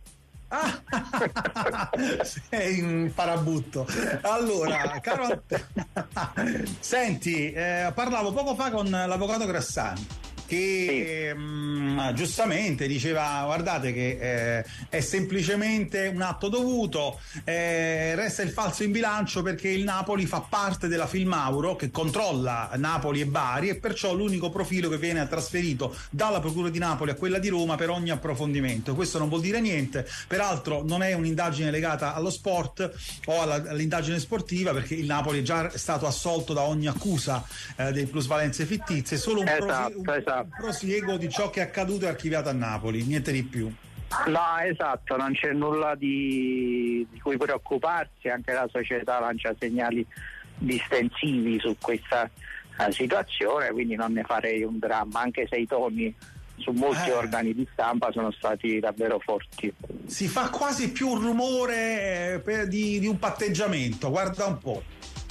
Sei un farabutto. Allora, caro senti, parlavo poco fa con l'avvocato Grassani che giustamente diceva: guardate che è semplicemente un atto dovuto, resta il falso in bilancio perché il Napoli fa parte della Filmauro che controlla Napoli e Bari, e perciò l'unico profilo che viene trasferito dalla Procura di Napoli a quella di Roma per ogni approfondimento. Questo non vuol dire niente, peraltro non è un'indagine legata allo sport o all'indagine sportiva, perché il Napoli è già stato assolto da ogni accusa delle plusvalenze fittizie, solo un prosieguo di ciò che è accaduto e archiviato a Napoli, niente di più. No, esatto, non c'è nulla di cui preoccuparsi, anche la società lancia segnali distensivi su questa situazione, quindi non ne farei un dramma, anche se i toni su molti organi di stampa sono stati davvero forti. Si fa quasi più un rumore di un patteggiamento, guarda un po'.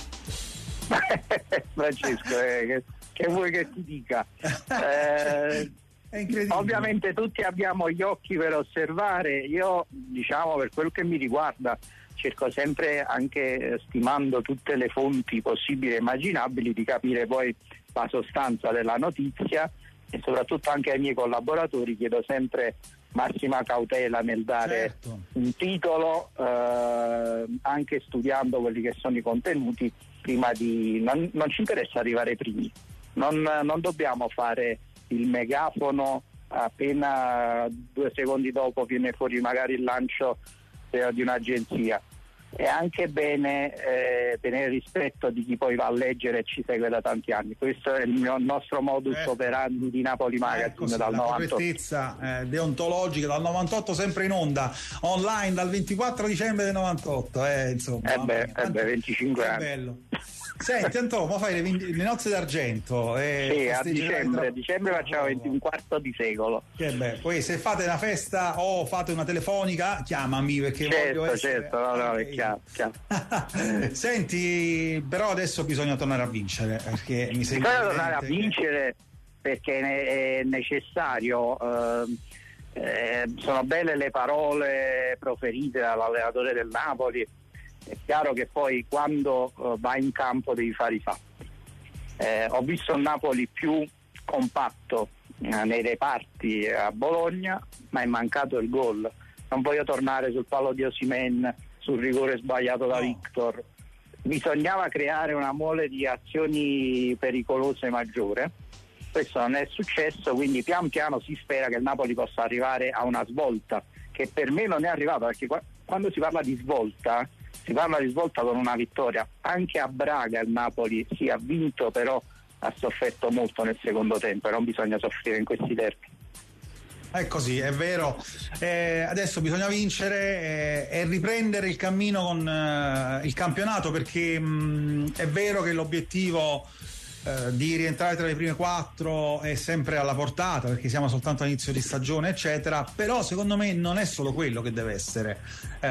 Francesco, che vuoi che ti dica? È incredibile. Ovviamente tutti abbiamo gli occhi per osservare. Io, diciamo, per quello che mi riguarda, cerco sempre, anche stimando tutte le fonti possibili e immaginabili, di capire poi la sostanza della notizia, e soprattutto anche ai miei collaboratori chiedo sempre massima cautela nel dare un titolo, anche studiando quelli che sono i contenuti prima di... Non ci interessa arrivare primi, non dobbiamo fare il megafono appena 2 secondi dopo viene fuori magari il lancio di un'agenzia. È anche bene tenere rispetto di chi poi va a leggere e ci segue da tanti anni. Questo è il nostro modus operandi di Napoli Magazine dal 98. Correttezza deontologica dal 98, sempre in onda online dal 24 dicembre del 98, insomma. 25 anni. Bello. Senti Antonio, fai le nozze d'argento? Sì, a dicembre facciamo un quarto di secolo. Che bello. Poi se fate una festa o fate una telefonica, chiamami, perché voglio essere... è chiaro. Senti, però adesso bisogna tornare a vincere, perché mi sembra bisogna tornare a vincere perché è necessario. Sono belle le parole proferite dall'allenatore del Napoli. È chiaro che poi quando vai in campo devi fare i fatti. Ho visto un Napoli più compatto nei reparti a Bologna, ma è mancato il gol. Non voglio tornare sul palo di Osimhen, sul rigore sbagliato da Victor. Bisognava creare una mole di azioni pericolose maggiore. Questo non è successo, quindi pian piano si spera che il Napoli possa arrivare a una svolta, che per me non è arrivata, perché quando si parla di svolta con una vittoria. Anche a Braga il Napoli ha vinto, però ha sofferto molto nel secondo tempo e non bisogna soffrire in questi derby. È così, è vero. Adesso bisogna vincere e riprendere il cammino con il campionato, perché è vero che l'obiettivo di rientrare tra le prime 4 è sempre alla portata, perché siamo soltanto all'inizio di stagione eccetera, però secondo me non è solo quello che deve essere.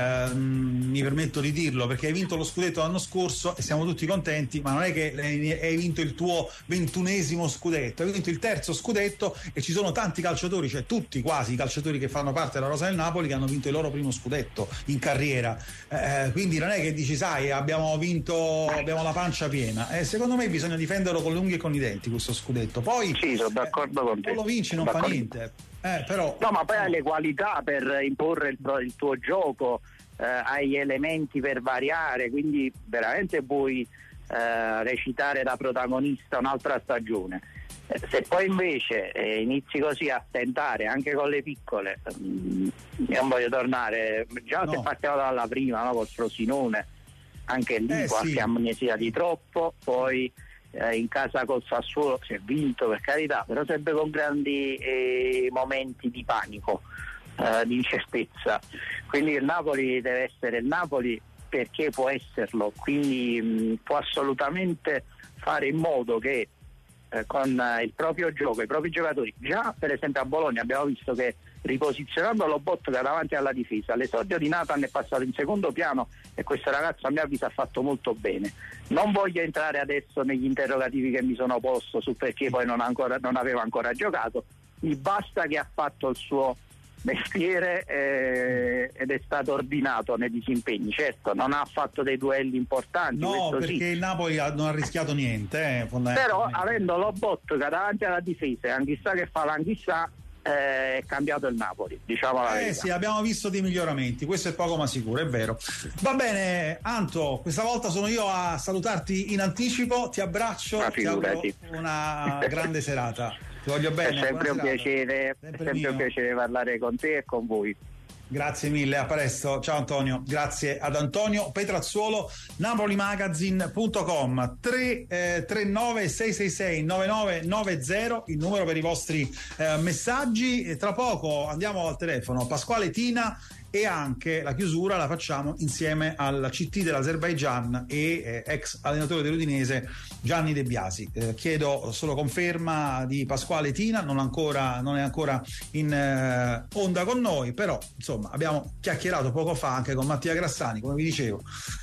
Mi permetto di dirlo perché hai vinto lo scudetto l'anno scorso e siamo tutti contenti, ma non è che hai vinto il tuo 21esimo scudetto, hai vinto il 3° scudetto, e ci sono tanti calciatori, cioè tutti quasi i calciatori che fanno parte della rosa del Napoli, che hanno vinto il loro primo scudetto in carriera, quindi non è che dici sai abbiamo la pancia piena, secondo me bisogna difenderlo con le unghie e con i denti questo scudetto. Poi sì, sono d'accordo con te. Se lo vinci non fa niente, però no, ma poi hai le qualità per imporre il tuo gioco, hai gli elementi per variare, quindi veramente puoi recitare da protagonista un'altra stagione. Se poi invece inizi così a tentare anche con le piccole, non voglio tornare già se partiamo dalla prima, no, col Frosinone, anche lì qualche amnesia di troppo, poi in casa col Sassuolo si è vinto, per carità, però sempre con grandi momenti di panico, di incertezza. Quindi il Napoli deve essere il Napoli perché può esserlo, quindi può assolutamente fare in modo che con il proprio gioco, i propri giocatori. Già per esempio a Bologna abbiamo visto che riposizionando Lobotka davanti alla difesa, l'esordio di Nathan è passato in secondo piano e questo ragazzo a mio avviso ha fatto molto bene. Non voglio entrare adesso negli interrogativi che mi sono posto su perché poi non aveva ancora giocato, mi basta che ha fatto il suo mestiere ed è stato ordinato nei disimpegni. Certo, non ha fatto dei duelli importanti, no, perché sì. Il Napoli non ha rischiato niente, però avendo Lobotka davanti alla difesa e anch'issa che fa l'anch'issa, è cambiato il Napoli, diciamo la verità. Sì, abbiamo visto dei miglioramenti, questo è poco ma sicuro, è vero. Va bene, Anto, questa volta sono io a salutarti in anticipo, ti abbraccio, ti auguro una grande serata. Ti voglio bene. È sempre un piacere, un piacere parlare con te e con voi. Grazie mille, a presto. Ciao Antonio, grazie ad Antonio Petrazzuolo, napolimagazine.com. 339 666 9990 il numero per i vostri messaggi. E tra poco andiamo al telefono Pasquale Tina e anche la chiusura la facciamo insieme al CT dell'Azerbaigian e ex allenatore dell'Udinese Gianni De Biasi. Chiedo solo conferma di Pasquale Tina, non è ancora in onda con noi, però insomma abbiamo chiacchierato poco fa anche con Mattia Grassani, come vi dicevo.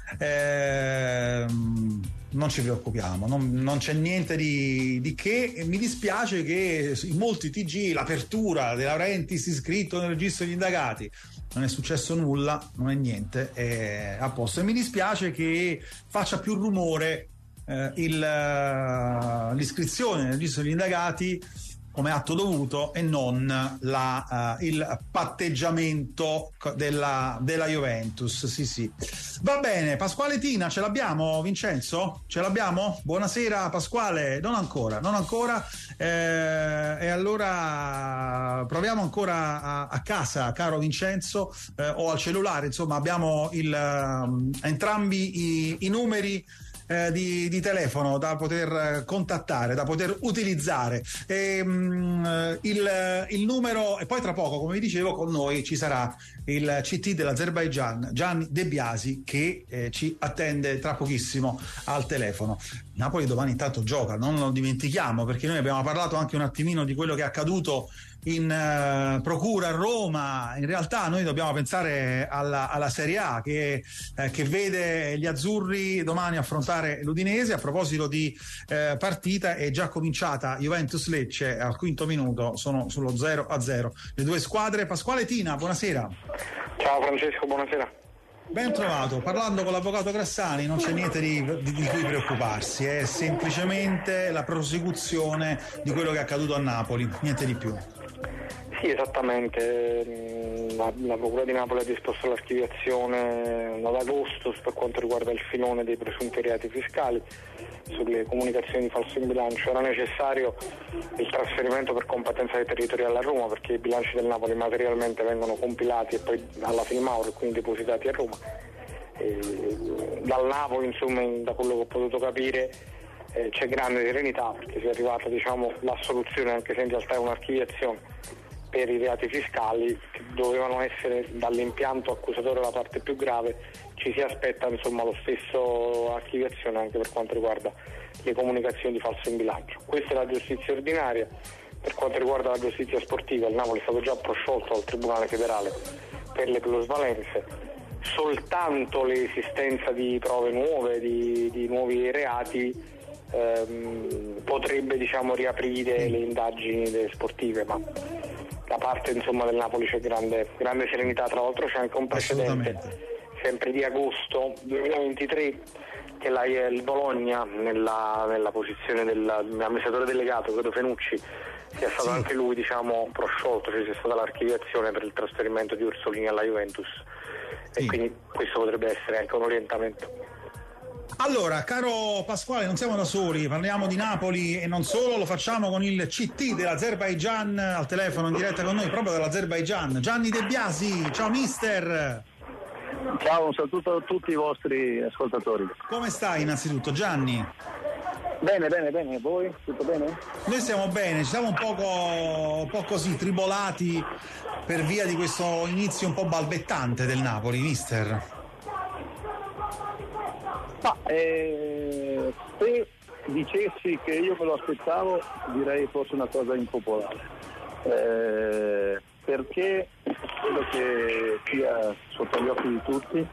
Non ci preoccupiamo, non c'è niente di che, e mi dispiace che in molti TG l'apertura De Laurentiis iscritto nel registro degli indagati, non è successo nulla, non è niente, è a posto, e mi dispiace che faccia più rumore l'iscrizione nel registro degli indagati come atto dovuto e non il patteggiamento della Juventus. Sì. Va bene, Pasquale Tina, ce l'abbiamo, Vincenzo? Ce l'abbiamo? Buonasera Pasquale, non ancora. E allora proviamo ancora a casa, caro Vincenzo, o al cellulare, insomma abbiamo entrambi i numeri di telefono da poter contattare, da poter utilizzare, il numero, e poi tra poco, come vi dicevo, con noi ci sarà il CT dell'Azerbaigian Gianni De Biasi che ci attende tra pochissimo al telefono. Napoli domani intanto gioca, non lo dimentichiamo, perché noi abbiamo parlato anche un attimino di quello che è accaduto in procura a Roma. In realtà noi dobbiamo pensare alla Serie A che vede gli azzurri domani affrontare l'Udinese. A proposito di partita, è già cominciata Juventus-Lecce, al quinto minuto sono sullo 0-0 le due squadre. Pasquale Tina, buonasera. Ciao Francesco, buonasera. Ben trovato. Parlando con l'avvocato Grassani non c'è niente di cui preoccuparsi, è semplicemente la prosecuzione di quello che è accaduto a Napoli, niente di più. Sì, esattamente, la Procura di Napoli ha disposto l'archiviazione ad agosto per quanto riguarda il filone dei presunti reati fiscali sulle comunicazioni di falso in bilancio. Era necessario il trasferimento per competenza territoriale a Roma, perché i bilanci del Napoli materialmente vengono compilati e poi alla Filmaur e quindi depositati a Roma. Dal Napoli, insomma, da quello che ho potuto capire, c'è grande serenità, perché si è arrivata, l'assoluzione, anche se in realtà è un'archiviazione per i reati fiscali che dovevano essere dall'impianto accusatorio la parte più grave. Ci si aspetta lo stesso archiviazione anche per quanto riguarda le comunicazioni di falso in bilancio. Questa è la giustizia ordinaria. Per quanto riguarda la giustizia sportiva, il Napoli è stato già prosciolto dal Tribunale federale per le plusvalenze. Soltanto l'esistenza di prove nuove, di nuovi reati potrebbe riaprire le indagini sportive, ma da parte del Napoli c'è grande serenità. Tra l'altro c'è anche un precedente sempre di agosto 2023 che il Bologna nella posizione dell'amministratore delegato, credo Fenucci, sia stato anche lui prosciolto, cioè sia stata l'archiviazione per il trasferimento di Orsolini alla Juventus, e quindi questo potrebbe essere anche un orientamento. Allora, caro Pasquale, non siamo da soli, parliamo di Napoli e non solo, lo facciamo con il CT dell'Azerbaigian al telefono in diretta con noi, proprio dall'Azerbaigian, Gianni De Biasi. Ciao mister. Ciao, un saluto a tutti i vostri ascoltatori. Come stai innanzitutto, Gianni? Bene, voi? Tutto bene? Noi stiamo bene, ci siamo un po' così tribolati per via di questo inizio un po' balbettante del Napoli, mister. Se dicessi che io me lo aspettavo, direi fosse una cosa impopolare, perché credo che sia sotto gli occhi di tutti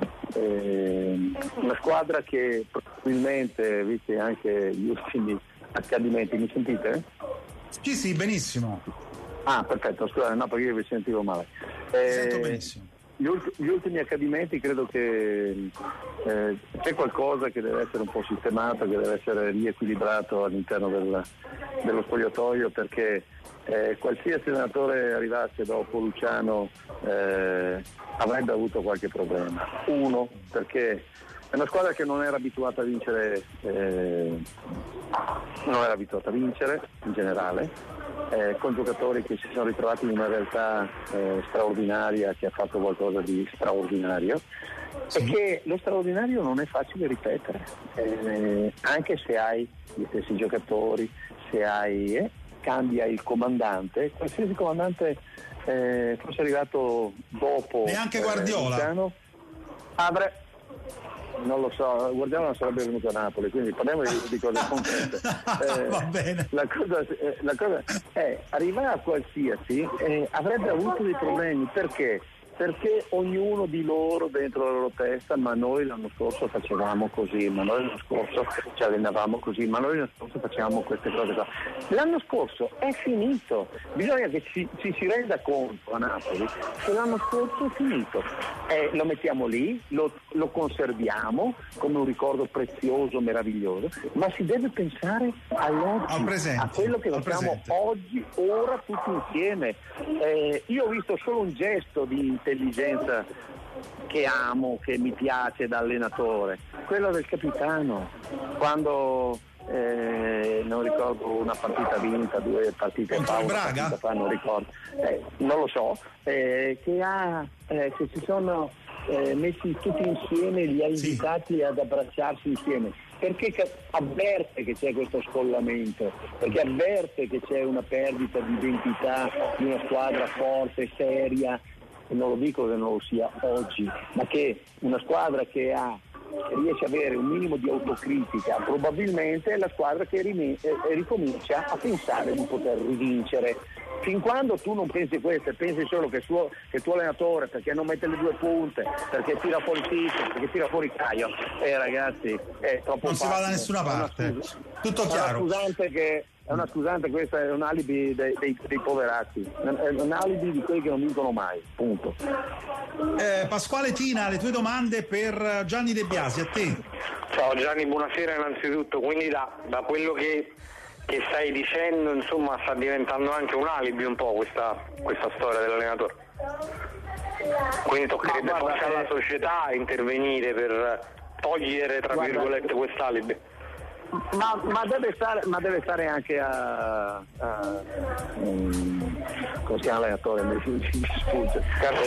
una squadra che probabilmente, visti anche gli ultimi accadimenti, mi sentite? Sì, benissimo. Ah, perfetto, scusate, no, perché io vi sentivo male. Sento benissimo. Gli ultimi accadimenti, credo che c'è qualcosa che deve essere un po' sistemato, che deve essere riequilibrato all'interno dello spogliatoio, perché qualsiasi allenatore arrivasse dopo Luciano avrebbe avuto qualche problema. Uno, perché è una squadra che non era abituata a vincere, in generale, con giocatori che si sono ritrovati in una realtà straordinaria, che ha fatto qualcosa di straordinario, e che lo straordinario non è facile ripetere, anche se hai gli stessi giocatori, se hai cambia il comandante, qualsiasi comandante fosse arrivato dopo neanche Guardiola non lo so, Guardiola non sarebbe venuto a Napoli, quindi parliamo di cose concrete. Va bene. La cosa è, arrivare a qualsiasi avrebbe avuto dei problemi, perché ognuno di loro dentro la loro testa, ma noi l'anno scorso facevamo così, ma noi l'anno scorso ci allenavamo così, ma noi l'anno scorso facevamo queste cose qua. L'anno scorso è finito, bisogna che ci si renda conto a Napoli che l'anno scorso è finito, lo mettiamo lì, lo conserviamo come un ricordo prezioso, meraviglioso, ma si deve pensare all'oggi, al presente, a quello che facciamo oggi, ora, tutti insieme. Io ho visto solo un gesto di intelligenza che amo, che mi piace da allenatore, quello del capitano, quando non ricordo, una partita vinta, 2 partite contro il Braga? Non ricordo, non lo so, che si sono messi tutti insieme, li ha invitati ad abbracciarsi insieme, perché avverte che c'è questo scollamento, perché avverte che c'è una perdita di identità di una squadra forte, seria. Non lo dico che non lo sia oggi, ma che una squadra che riesce ad avere un minimo di autocritica probabilmente è la squadra che ricomincia a pensare di poter rivincere. Fin quando tu non pensi questo e pensi solo che il tuo allenatore, perché non mette le 2 punte, perché tira fuori Tizio, perché tira fuori Caio, ragazzi, è troppo non facile. si va da nessuna parte, tutto chiaro. È una scusante, questa è un alibi dei poveracci, è un alibi di quelli che non vincono mai, punto. Pasquale Tina, le tue domande per Gianni De Biasi, a te. Ciao Gianni, buonasera innanzitutto. Quindi da quello che stai dicendo, insomma, sta diventando anche un alibi un po' questa storia dell'allenatore. Quindi toccherebbe forse alla società intervenire per togliere, tra virgolette, quest'alibi. Ma deve stare anche come si chiama l'allenatore? Mi sfugge.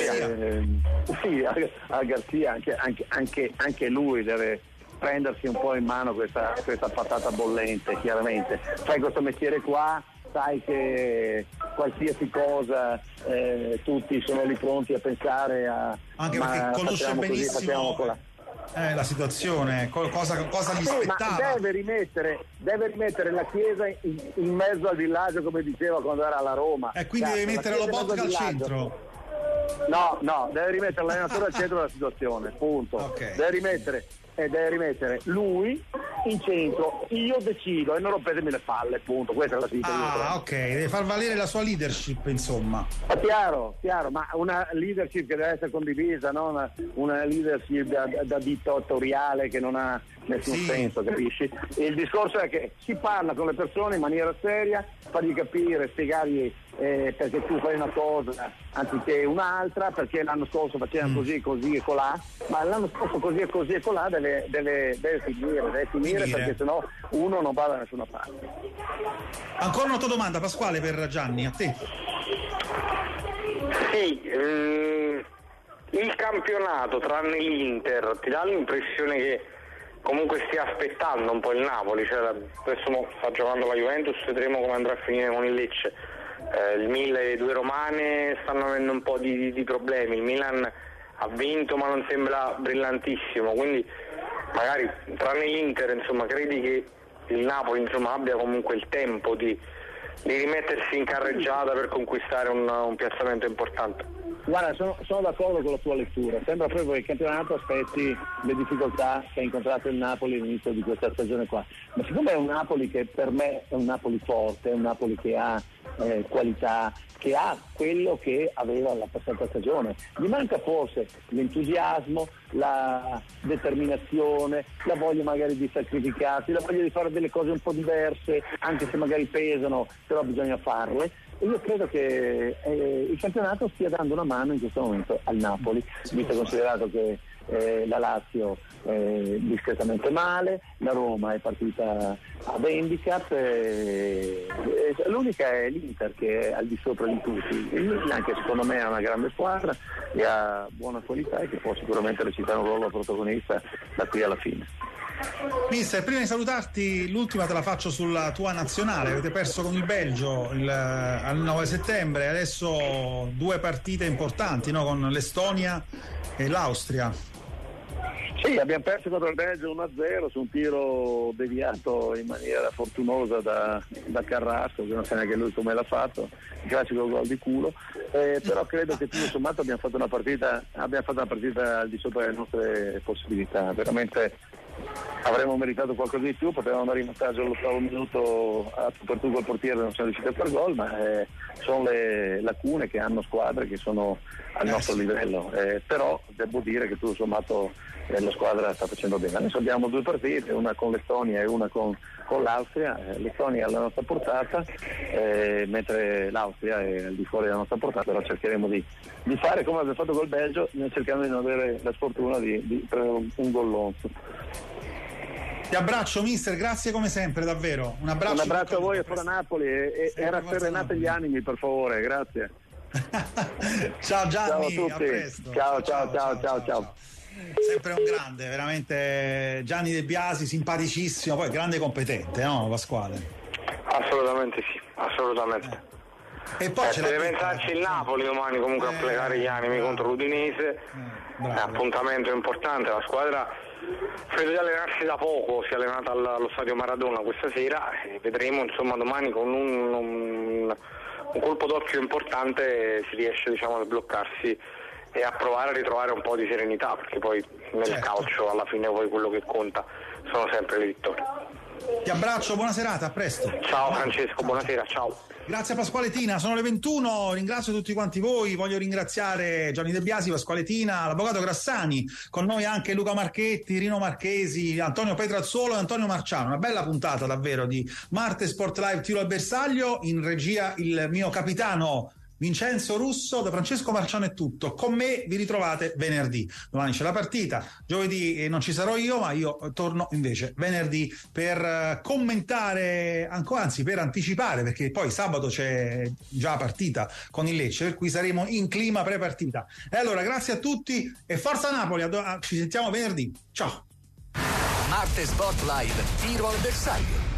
A Garzia, anche lui deve prendersi un po' in mano questa patata bollente, chiaramente. Fai questo mestiere qua, sai che qualsiasi cosa tutti sono lì pronti a pensare anche perché conosce benissimo la situazione, cosa gli spettava. Ma deve rimettere la Chiesa in mezzo al villaggio, come diceva quando era alla Roma. E quindi deve mettere Lobotka al centro. No, deve rimettere l'allenatore al centro della situazione, punto. Okay. Deve rimettere lui in centro, io decido e non rompetemi le palle, punto. Questa è la situazione. Ok, deve far valere la sua leadership, insomma. Ma chiaro, ma una leadership che deve essere condivisa, non una leadership da dittatoriale che non ha nessun senso, capisci? Il discorso è che si parla con le persone in maniera seria, fargli capire, spiegargli perché tu fai una cosa anziché un'altra, perché l'anno scorso facevano così e colà, ma l'anno scorso così e colà deve finire perché sennò uno non va da nessuna parte. Ancora una tua domanda, Pasquale, per Gianni, a te. Sì, il campionato tranne l'Inter ti dà l'impressione che comunque stia aspettando un po' il Napoli, cioè adesso sta giocando la Juventus, vedremo come andrà a finire con il Lecce. Il Milan e le 2 romane stanno avendo un po' di problemi, il Milan ha vinto ma non sembra brillantissimo, quindi magari tranne l'Inter, insomma, credi che il Napoli insomma abbia comunque il tempo di rimettersi in carreggiata per conquistare un piazzamento importante. Guarda, sono d'accordo con la tua lettura. Sembra proprio che il campionato aspetti le difficoltà che ha incontrato il Napoli all'inizio di questa stagione qua. Ma siccome è un Napoli che per me è un Napoli forte, è un Napoli che ha qualità, che ha quello che aveva la passata stagione, gli manca forse l'entusiasmo, la determinazione, la voglia magari di sacrificarsi, la voglia di fare delle cose un po' diverse, anche se magari pesano, però bisogna farle. E io credo che il campionato stia dando una mano in questo momento al Napoli, visto considerato che la Lazio è discretamente male, la Roma è partita ad handicap, l'unica è l'Inter che è al di sopra di tutti. Il Milan, che secondo me è una grande squadra e ha buona qualità e che può sicuramente recitare un ruolo protagonista da qui alla fine. Mister, prima di salutarti, l'ultima te la faccio sulla tua nazionale. Avete perso con il Belgio al 9 settembre, adesso 2 partite importanti, no? Con l'Estonia e l'Austria. Sì, abbiamo perso contro il Belgio 1-0 su un tiro deviato in maniera fortunosa da Carrasco, che non sa neanche lui come l'ha fatto, il classico gol di culo, però credo che tutto sommato abbiamo fatto una partita al di sopra delle nostre possibilità. Veramente avremmo meritato qualcosa di più, potevamo andare in vantaggio all'8° minuto a tu per tu col portiere, non siamo riusciti a far gol, ma sono le lacune che hanno squadre che sono al nostro livello, però devo dire che tutto sommato la squadra sta facendo bene. Adesso abbiamo 2 partite, una con l'Estonia e una con l'Austria. L'Estonia è alla nostra portata, mentre l'Austria è al di fuori della nostra portata, però cercheremo di fare come abbiamo fatto col Belgio, cercando di non avere la sfortuna di prendere un gollonzo. Ti abbraccio mister, grazie come sempre, davvero. Un abbraccio a voi e fuori Napoli e rasserenate gli animi, per favore, grazie. Ciao Gianni, ciao a tutti. A presto. Ciao. Sempre un grande, veramente Gianni De Biasi, simpaticissimo, poi grande competente, no Pasquale? Assolutamente sì, assolutamente. E poi deve pensarci il Napoli domani comunque a piegare gli animi contro l'Udinese, è un appuntamento importante, la squadra credo di allenarsi da poco, si è allenata allo stadio Maradona questa sera e vedremo insomma domani con un colpo d'occhio importante si riesce diciamo a sbloccarsi e a provare a ritrovare un po' di serenità, perché poi nel calcio alla fine poi quello che conta sono sempre le vittorie. Ti abbraccio, buona serata, a presto. Ciao Francesco, buonasera, ciao. Grazie a Pasquale Tina, sono le 21, ringrazio tutti quanti voi, voglio ringraziare Gianni De Biasi, Pasquale Tina, l'avvocato Grassani, con noi anche Luca Marchetti, Rino Marchesi, Antonio Petrazzolo e Antonio Marciano. Una bella puntata davvero di Marte Sport Live Tiro al Bersaglio, in regia il mio capitano Vincenzo Russo. Da Francesco Marciano è tutto, con me vi ritrovate venerdì, domani c'è la partita, giovedì non ci sarò io, ma io torno invece venerdì per commentare, anzi per anticipare, perché poi sabato c'è già partita con il Lecce, per cui saremo in clima pre-partita. E allora grazie a tutti e forza Napoli, ci sentiamo venerdì, ciao. Marte Sport Live Tiro al Bersaglio.